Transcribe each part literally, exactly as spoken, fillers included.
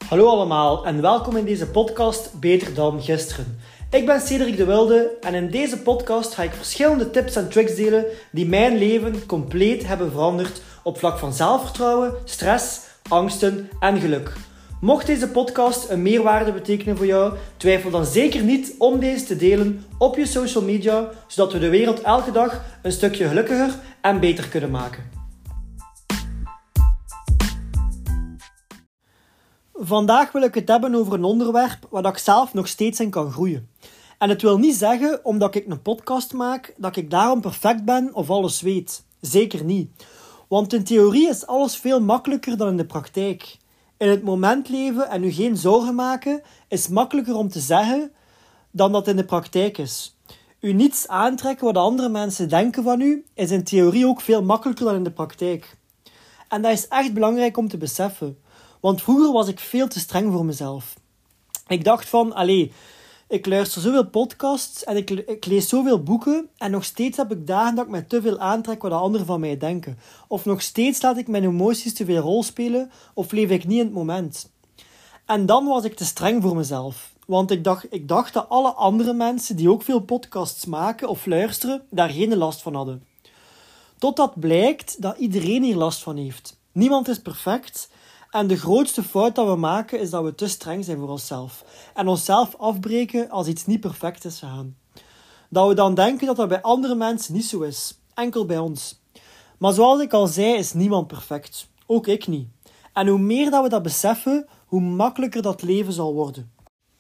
Hallo allemaal en welkom in deze podcast Beter dan Gisteren. Ik ben Cedric de Wilde en in deze podcast ga ik verschillende tips en tricks delen die mijn leven compleet hebben veranderd op vlak van zelfvertrouwen, stress, angsten en geluk. Mocht deze podcast een meerwaarde betekenen voor jou, twijfel dan zeker niet om deze te delen op je social media, zodat we de wereld elke dag een stukje gelukkiger en beter kunnen maken. Vandaag wil ik het hebben over een onderwerp waar ik zelf nog steeds in kan groeien. En het wil niet zeggen, omdat ik een podcast maak, dat ik daarom perfect ben of alles weet. Zeker niet. Want in theorie is alles veel makkelijker dan in de praktijk. In het moment leven en u geen zorgen maken is makkelijker om te zeggen dan dat in de praktijk is. U niets aantrekken wat andere mensen denken van u is in theorie ook veel makkelijker dan in de praktijk. En dat is echt belangrijk om te beseffen. Want vroeger was ik veel te streng voor mezelf. Ik dacht van, allee, ik luister zoveel podcasts en ik, ik lees zoveel boeken en nog steeds heb ik dagen dat ik me te veel aantrek wat de anderen van mij denken. Of nog steeds laat ik mijn emoties te veel rol spelen of leef ik niet in het moment. En dan was ik te streng voor mezelf. Want ik dacht, ik dacht dat alle andere mensen die ook veel podcasts maken of luisteren, daar geen last van hadden. Totdat blijkt dat iedereen hier last van heeft. Niemand is perfect. En de grootste fout dat we maken is dat we te streng zijn voor onszelf. En onszelf afbreken als iets niet perfect is gegaan. Dat we dan denken dat dat bij andere mensen niet zo is. Enkel bij ons. Maar zoals ik al zei, is niemand perfect. Ook ik niet. En hoe meer dat we dat beseffen, hoe makkelijker dat leven zal worden.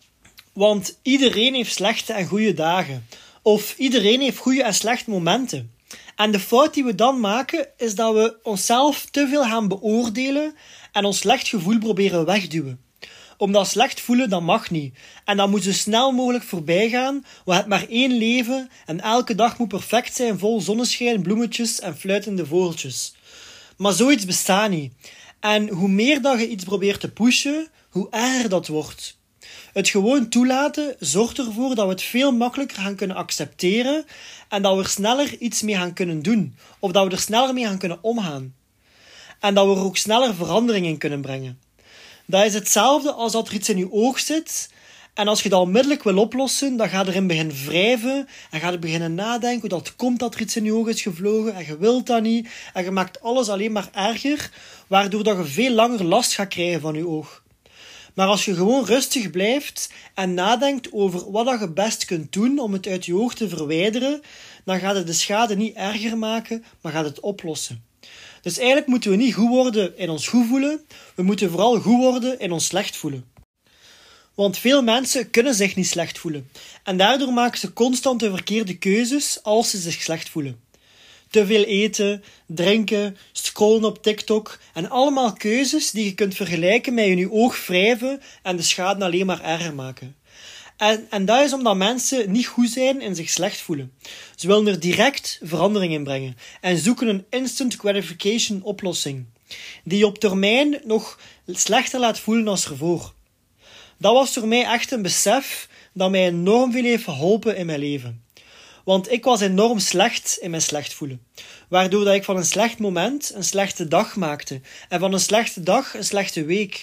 Want iedereen heeft slechte en goede dagen. Of iedereen heeft goede en slechte momenten. En de fout die we dan maken, is dat we onszelf te veel gaan beoordelen en ons slecht gevoel proberen wegduwen. Omdat slecht voelen, dat mag niet. En dat moet zo snel mogelijk voorbij gaan, we hebben maar één leven en elke dag moet perfect zijn, vol zonneschijn, bloemetjes en fluitende vogeltjes. Maar zoiets bestaat niet. En hoe meer dat je iets probeert te pushen, hoe erger dat wordt. Het gewoon toelaten zorgt ervoor dat we het veel makkelijker gaan kunnen accepteren en dat we er sneller iets mee gaan kunnen doen. Of dat we er sneller mee gaan kunnen omgaan. En dat we er ook sneller verandering in kunnen brengen. Dat is hetzelfde als dat er iets in je oog zit en als je dat onmiddellijk wil oplossen, dan ga je erin beginnen wrijven en ga je beginnen nadenken hoe dat komt dat er iets in je oog is gevlogen en je wilt dat niet en je maakt alles alleen maar erger, waardoor dat je veel langer last gaat krijgen van je oog. Maar als je gewoon rustig blijft en nadenkt over wat je best kunt doen om het uit je oog te verwijderen, dan gaat het de schade niet erger maken, maar gaat het oplossen. Dus eigenlijk moeten we niet goed worden in ons goed voelen, we moeten vooral goed worden in ons slecht voelen. Want veel mensen kunnen zich niet slecht voelen. En daardoor maken ze constant de verkeerde keuzes als ze zich slecht voelen. Te veel eten, drinken, scrollen op TikTok en allemaal keuzes die je kunt vergelijken met in je oog wrijven en de schade alleen maar erger maken. En, en dat is omdat mensen niet goed zijn en zich slecht voelen. Ze willen er direct verandering in brengen en zoeken een instant gratification oplossing, die je op termijn nog slechter laat voelen als ervoor. Dat was voor mij echt een besef dat mij enorm veel heeft geholpen in mijn leven. Want ik was enorm slecht in mijn slecht voelen. Waardoor dat ik van een slecht moment een slechte dag maakte. En van een slechte dag een slechte week.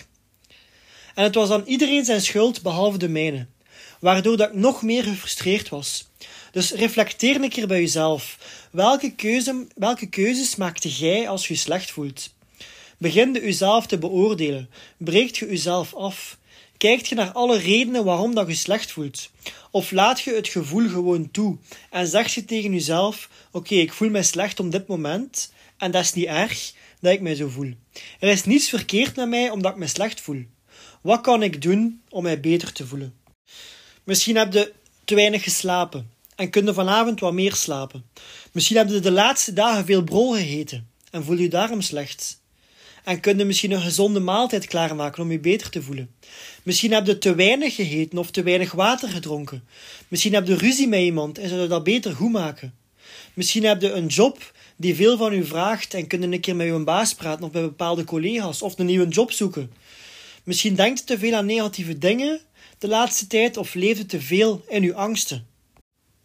En het was dan iedereen zijn schuld behalve de mijne. Waardoor dat ik nog meer gefrustreerd was. Dus reflecteer een keer bij jezelf. Welke, keuze, welke keuzes maakte jij als je je slecht voelt? Begin je jezelf te beoordelen. Breekt je jezelf af. Kijkt je naar alle redenen waarom dat je slecht voelt? Of laat je het gevoel gewoon toe en zeg je tegen jezelf, oké, okay, ik voel mij slecht op dit moment en dat is niet erg dat ik mij zo voel. Er is niets verkeerd met mij omdat ik me slecht voel. Wat kan ik doen om mij beter te voelen? Misschien heb je te weinig geslapen en kun je vanavond wat meer slapen. Misschien heb je de laatste dagen veel brol gegeten en voel je daarom slecht. En kun je misschien een gezonde maaltijd klaarmaken om je beter te voelen. Misschien heb je te weinig gegeten of te weinig water gedronken. Misschien heb je ruzie met iemand en zou je dat beter goed maken. Misschien heb je een job die veel van je vraagt en kun je een keer met je baas praten of bij bepaalde collega's of een nieuwe job zoeken. Misschien denkt je te veel aan negatieve dingen de laatste tijd of leeft je te veel in je angsten.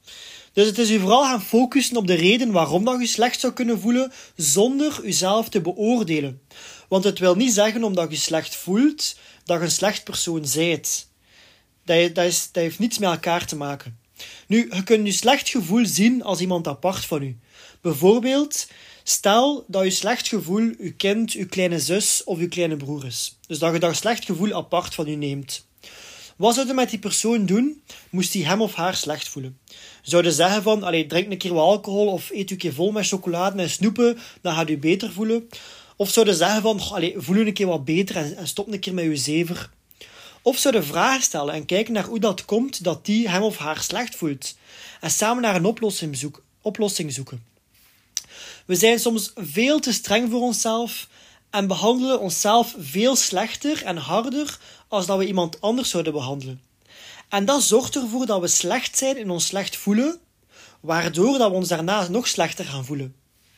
Dus het is u vooral gaan focussen op de reden waarom dat je slecht zou kunnen voelen, zonder uzelf te beoordelen. Want het wil niet zeggen, omdat je slecht voelt, dat je een slecht persoon bent. Dat, dat, is, dat heeft niets met elkaar te maken. Nu, je kunt je slecht gevoel zien als iemand apart van u. Bijvoorbeeld, stel dat je slecht gevoel je kind, je kleine zus of je kleine broer is. Dus dat je dat slecht gevoel apart van u neemt. Wat zou je met die persoon doen, moest hij hem of haar slecht voelen? Zou je zeggen van, allee, drink een keer wat alcohol of eet een keer vol met chocolade en snoepen, dan gaat u beter voelen? Of zou je zeggen van, allee, voel je een keer wat beter en, en stop een keer met je zever? Of zou je vragen stellen en kijken naar hoe dat komt dat die hem of haar slecht voelt? En samen naar een oplossing, zoek, oplossing zoeken. We zijn soms veel te streng voor onszelf en behandelen onszelf veel slechter en harder als dat we iemand anders zouden behandelen. En dat zorgt ervoor dat we slecht zijn in ons slecht voelen, waardoor dat we ons daarna nog slechter gaan voelen.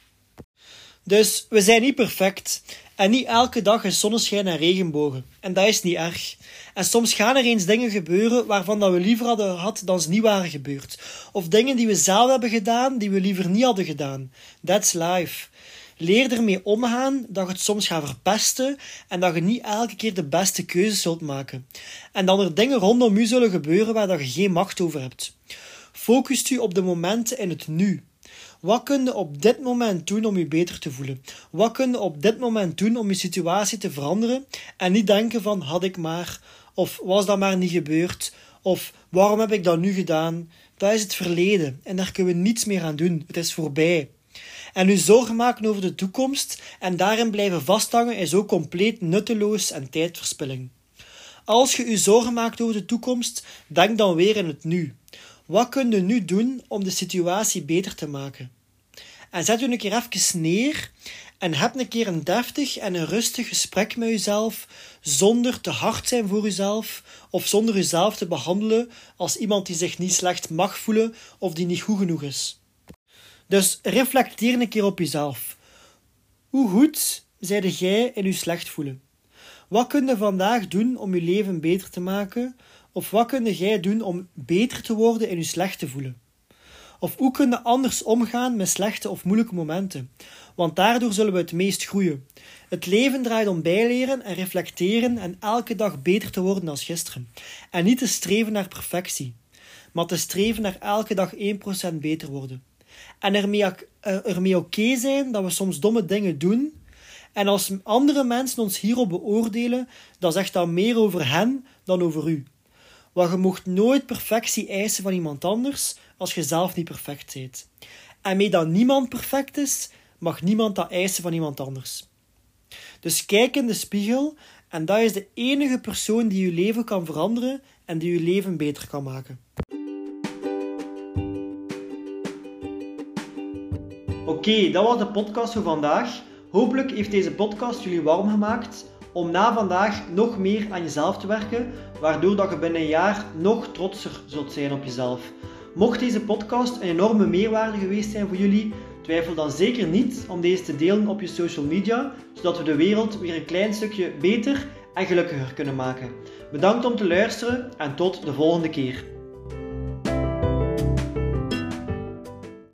Dus we zijn niet perfect en niet elke dag is zonneschijn en regenbogen. En dat is niet erg. En soms gaan er eens dingen gebeuren waarvan dat we liever hadden gehad dan ze niet waren gebeurd. Of dingen die we zelf hebben gedaan die we liever niet hadden gedaan. That's life. Leer ermee omgaan dat je het soms gaat verpesten en dat je niet elke keer de beste keuzes zult maken. En dat er dingen rondom u zullen gebeuren waar dat je geen macht over hebt. Focust u op de momenten in het nu. Wat kun je op dit moment doen om je beter te voelen? Wat kun je op dit moment doen om je situatie te veranderen? En niet denken van, had ik maar, of was dat maar niet gebeurd, of waarom heb ik dat nu gedaan? Dat is het verleden en daar kunnen we niets meer aan doen. Het is voorbij. En u zorgen maken over de toekomst en daarin blijven vasthangen is ook compleet nutteloos en tijdverspilling. Als je u zorgen maakt over de toekomst, denk dan weer in het nu. Wat kun je nu doen om de situatie beter te maken? En zet u een keer even neer en heb een keer een deftig en een rustig gesprek met uzelf, zonder te hard zijn voor uzelf of zonder uzelf te behandelen als iemand die zich niet slecht mag voelen of die niet goed genoeg is. Dus reflecteer een keer op jezelf. Hoe goed zijde jij in je slecht voelen? Wat kun je vandaag doen om je leven beter te maken? Of wat kun jij doen om beter te worden in je slecht te voelen? Of hoe kun je anders omgaan met slechte of moeilijke momenten? Want daardoor zullen we het meest groeien. Het leven draait om bijleren en reflecteren en elke dag beter te worden dan gisteren. En niet te streven naar perfectie, maar te streven naar elke dag één procent beter worden. En ermee, ermee oké zijn dat we soms domme dingen doen. En als andere mensen ons hierop beoordelen, dan zegt dat meer over hen dan over u. Want je mocht nooit perfectie eisen van iemand anders als je zelf niet perfect bent. En mee dat niemand perfect is, mag niemand dat eisen van iemand anders. Dus kijk in de spiegel en dat is de enige persoon die je leven kan veranderen en die je leven beter kan maken. Oké, okay, dat was de podcast voor vandaag. Hopelijk heeft deze podcast jullie warm gemaakt om na vandaag nog meer aan jezelf te werken, waardoor dat je binnen een jaar nog trotser zult zijn op jezelf. Mocht deze podcast een enorme meerwaarde geweest zijn voor jullie, twijfel dan zeker niet om deze te delen op je social media, zodat we de wereld weer een klein stukje beter en gelukkiger kunnen maken. Bedankt om te luisteren en tot de volgende keer.